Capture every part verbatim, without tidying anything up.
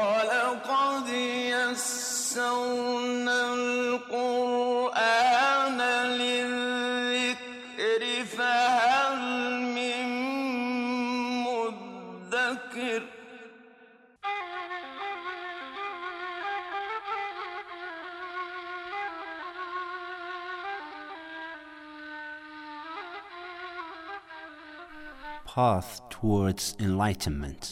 وَلَقَدْ يَسَّرْنَا الْقُرْآنَ لِلذِّكْرِ فَهَلْ مِن مُّدَّكِرٍ Path towards enlightenment.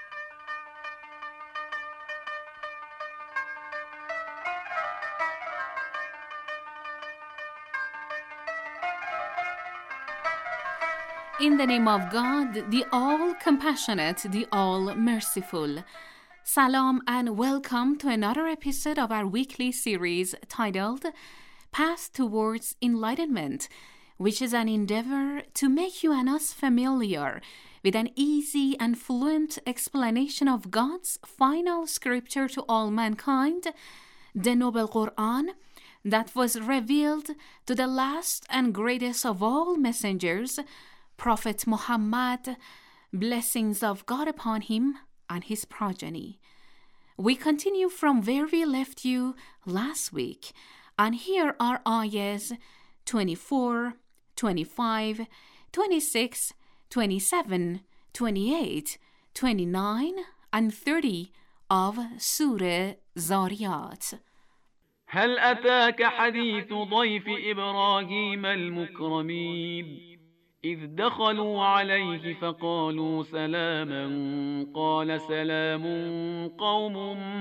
In the name of God, the all-compassionate, the all-merciful. Salam and welcome to another episode of our weekly series titled Path Towards Enlightenment, which is an endeavor to make you and us familiar with an easy and fluent explanation of God's final scripture to all mankind, the Noble Quran, that was revealed to the last and greatest of all messengers, Prophet Muhammad, blessings of God upon him and his progeny. We continue from where we left you last week, and here are ayahs twenty-four, twenty-five, twenty-six, twenty-seven, twenty-eight, twenty-nine, and thirty of Surah Zariyat. هل أتاك حديث ضيف إبراهيم المكرمين إذ دخلوا عليه فقالوا سلاما قال سلام قوم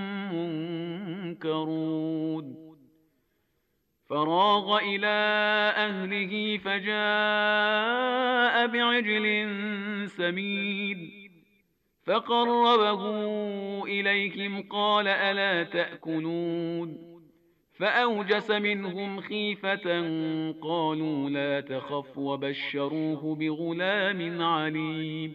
منكرون فراغ إلى أهله فجاء بعجل سمين فقربه إليهم قال ألا تأكلون فأوجس منهم خيفة قالوا لا تخف وبشروه بغلام عليم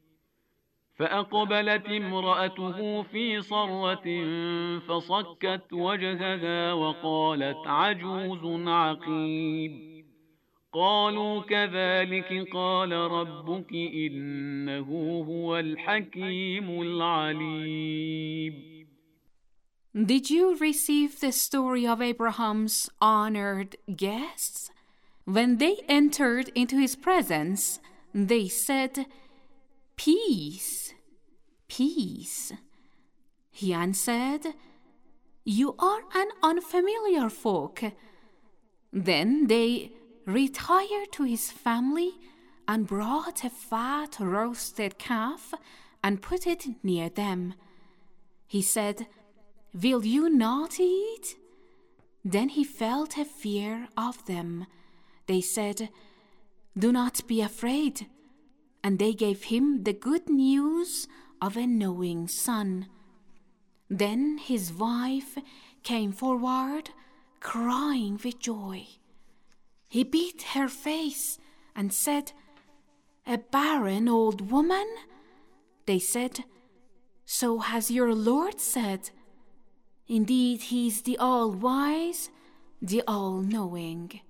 فأقبلت امرأته في صرة فصكت وجهها وقالت عجوز عقيم قالوا كذلك قال ربك إنه هو الحكيم العليم. Did you receive the story of Abraham's honored guests? When they entered into his presence, they said, Peace, peace. He answered, You are an unfamiliar folk. Then they retired to his family and brought a fat roasted calf and put it near them. He said, Will you not eat? Then he felt a fear of them. They said, Do not be afraid. And they gave him the good news of a knowing son. Then his wife came forward, crying with joy. He beat her face and said, A barren old woman? They said, So has your Lord said. Indeed, he is the all-wise, the all-knowing.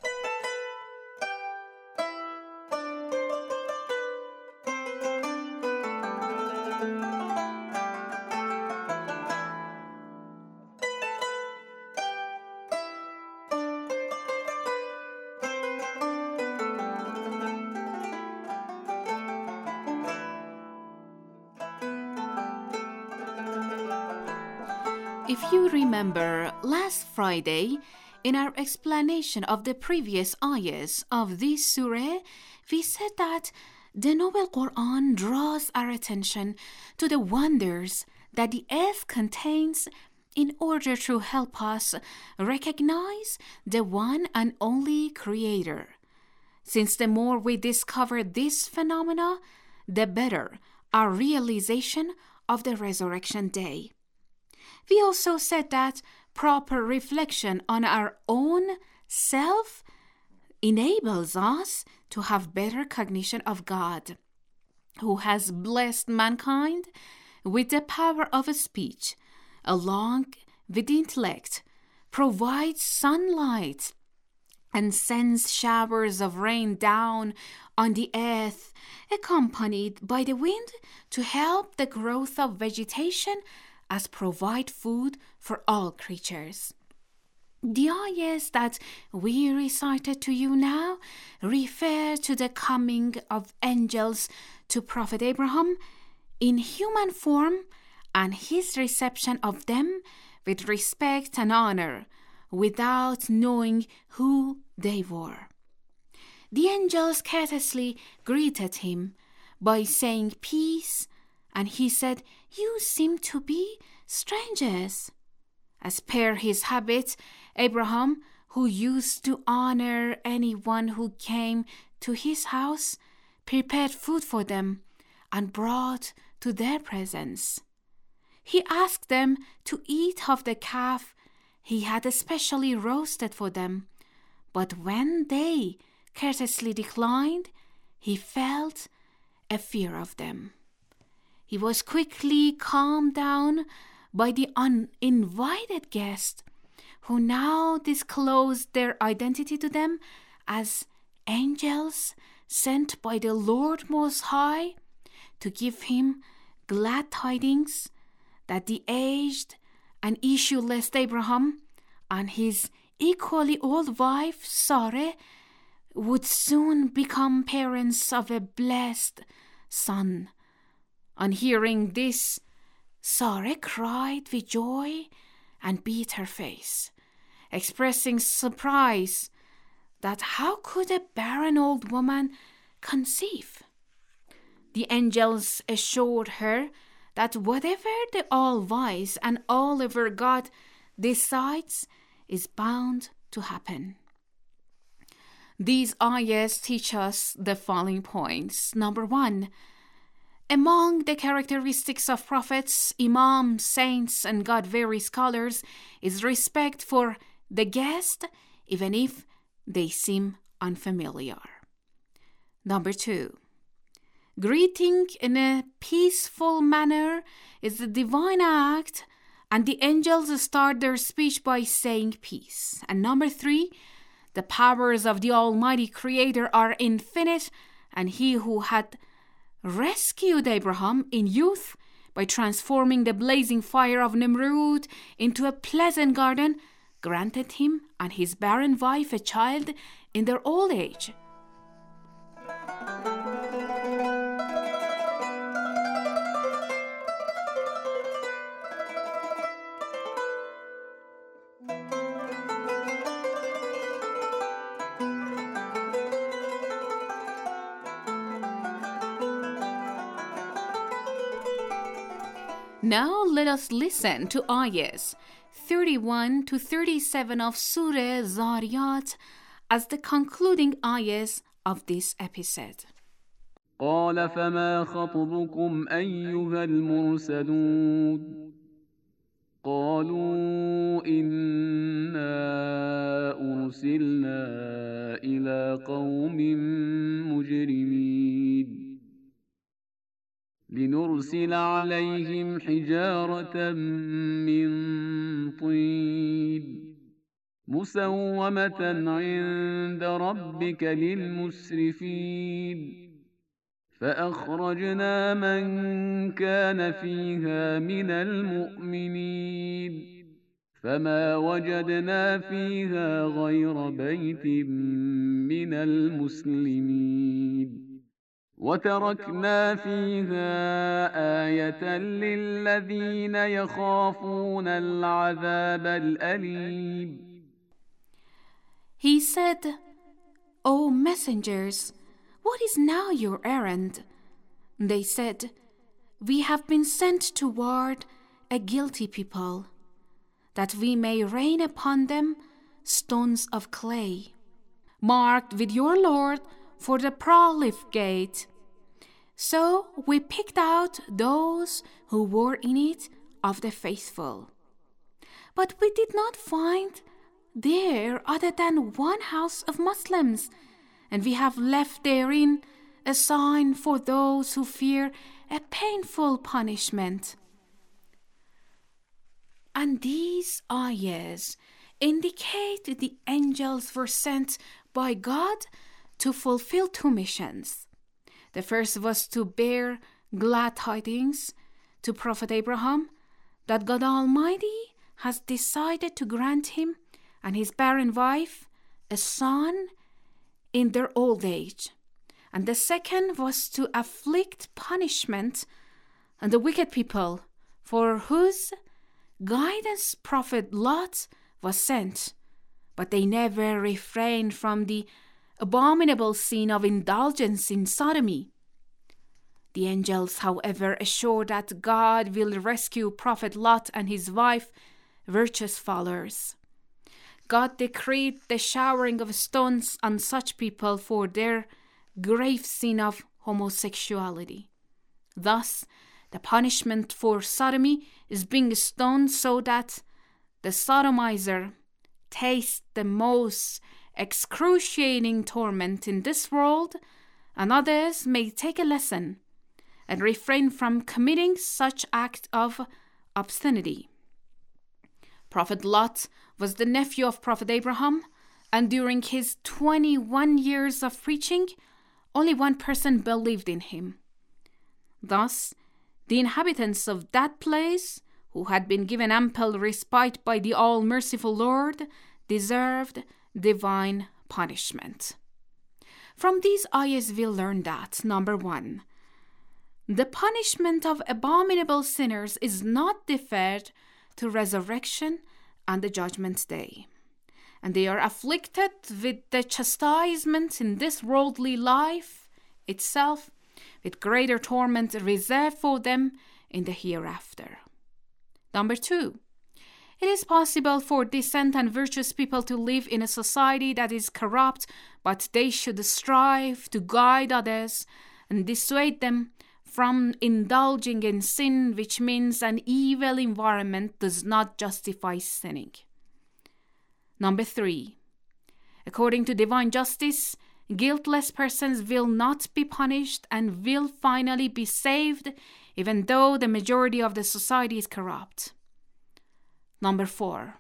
If you remember, last Friday, in our explanation of the previous ayahs of this surah, we said that the Noble Quran draws our attention to the wonders that the earth contains in order to help us recognize the one and only Creator. Since the more we discover this phenomena, the better our realization of the resurrection day. We also said that proper reflection on our own self enables us to have better cognition of God, who has blessed mankind with the power of speech, along with intellect, provides sunlight, and sends showers of rain down on the earth, accompanied by the wind to help the growth of vegetation as provide food for all creatures. The ayahs that we recited to you now refer to the coming of angels to Prophet Abraham in human form and his reception of them with respect and honor without knowing who they were. The angels courteously greeted him by saying peace, and he said, "You seem to be strangers." As per his habit, Abraham, who used to honor anyone who came to his house, prepared food for them and brought to their presence. He asked them to eat of the calf he had especially roasted for them, but when they courteously declined, he felt a fear of them. He was quickly calmed down by the uninvited guest, who now disclosed their identity to them as angels sent by the Lord Most High to give him glad tidings that the aged and issueless Abraham and his equally old wife Sarah would soon become parents of a blessed son. On hearing this, Sarah cried with joy and beat her face, expressing surprise that how could a barren old woman conceive? The angels assured her that whatever the all-wise and all-ever God decides is bound to happen. These ayahs teach us the following points. Number one, among the characteristics of prophets, imams, saints, and God-fearing scholars is respect for the guest, even if they seem unfamiliar. Number two, greeting in a peaceful manner is a divine act, and the angels start their speech by saying peace. And number three, the powers of the Almighty Creator are infinite, and He who had rescued Abraham in youth by transforming the blazing fire of Nimrud into a pleasant garden granted him and his barren wife a child in their old age. Now let us listen to ayahs thirty-one to thirty-seven of Surah Zariyat as the concluding ayahs of this episode. قال فما خطبكم أيها المرسلون قالوا إنا أرسلنا إلى قوم مجرمين لنرسل عليهم حجارة من طين مسومة عند ربك للمسرفين فأخرجنا من كان فيها من المؤمنين فما وجدنا فيها غير بيت من المسلمين وتركنا فيها آية للذين يخافون العذاب الأليم. He said, O messengers, what is now your errand? They said, we have been sent toward a guilty people, that we may rain upon them stones of clay, marked with your Lord for the profligate. So we picked out those who were in it of the faithful. But we did not find there other than one house of Muslims, and we have left therein a sign for those who fear a painful punishment. And these ayahs indicate the angels were sent by God to fulfill two missions. The first was to bear glad tidings to Prophet Abraham that God Almighty has decided to grant him and his barren wife a son in their old age. And the second was to afflict punishment on the wicked people for whose guidance Prophet Lot was sent, but they never refrained from the abominable sin of indulgence in sodomy. The angels, however, assure that God will rescue Prophet Lot and his wife, virtuous followers. God decreed the showering of stones on such people for their grave sin of homosexuality. Thus, the punishment for sodomy is being stoned so that the sodomizer tastes the most excruciating torment in this world, and others may take a lesson and refrain from committing such act of obscenity. Prophet Lot was the nephew of Prophet Abraham, and during his twenty-one years of preaching, only one person believed in him. Thus, the inhabitants of that place, who had been given ample respite by the all-merciful Lord, deserved divine punishment. From these ayahs we learn that, number one, the punishment of abominable sinners is not deferred to resurrection and the judgment day, and they are afflicted with the chastisement in this worldly life itself, with greater torment reserved for them in the hereafter. Number two, it is possible for decent and virtuous people to live in a society that is corrupt, but they should strive to guide others and dissuade them from indulging in sin, which means an evil environment does not justify sinning. Number three, according to divine justice, guiltless persons will not be punished and will finally be saved, even though the majority of the society is corrupt. Number four,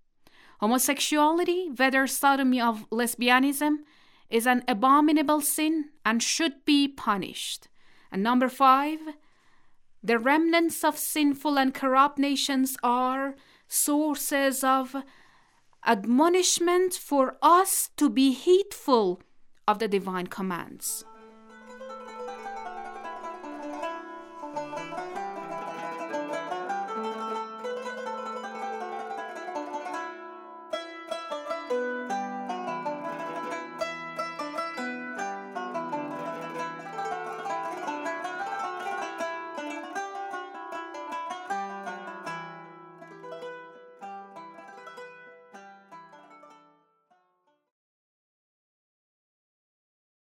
homosexuality, whether sodomy or lesbianism, is an abominable sin and should be punished. And number five, the remnants of sinful and corrupt nations are sources of admonishment for us to be heedful of the divine commands.